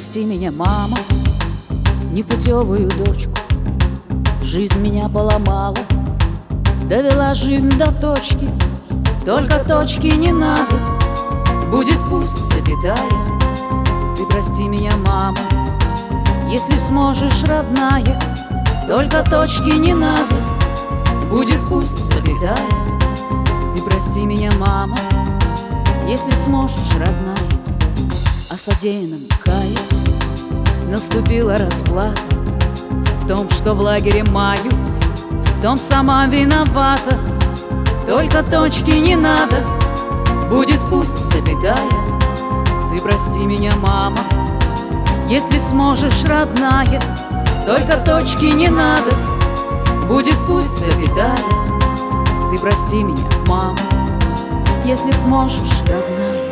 прости меня, мама, непутевую дочку. Жизнь меня поломала, довела жизнь до точки. Только точки не надо, будет пусть запятая. Ты прости меня, мама, если сможешь, родная. Только точки не надо, будет пусть запятая. Ты прости меня, мама, если сможешь, родная. О содеянном каюсь, наступила расплата. В том, что в лагере маюсь, в том сама виновата. Только точки не надо, будет пусть запятая. Ты прости меня, мама, если сможешь, родная. Только точки не надо, будет пусть запятая. Ты прости меня, мама, если сможешь, родная.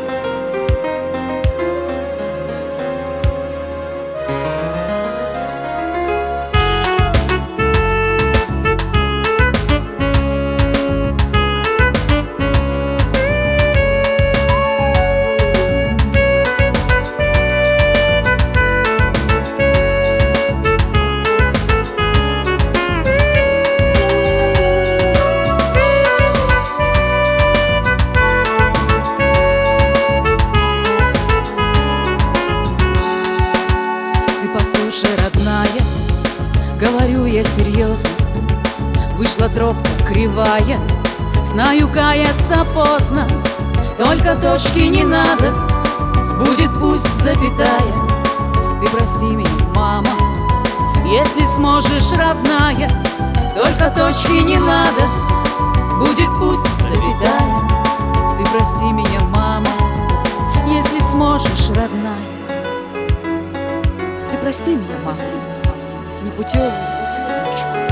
Послушай, родная, говорю я серьезно. Вышла тропка кривая, знаю, каяться поздно. Только точки не надо, будет пусть запятая. Ты прости меня, мама, если сможешь, родная. Только точки не надо, будет пусть запятая. Ты прости меня, мама, если сможешь, родная. Прости меня, мама, непутевую дочку.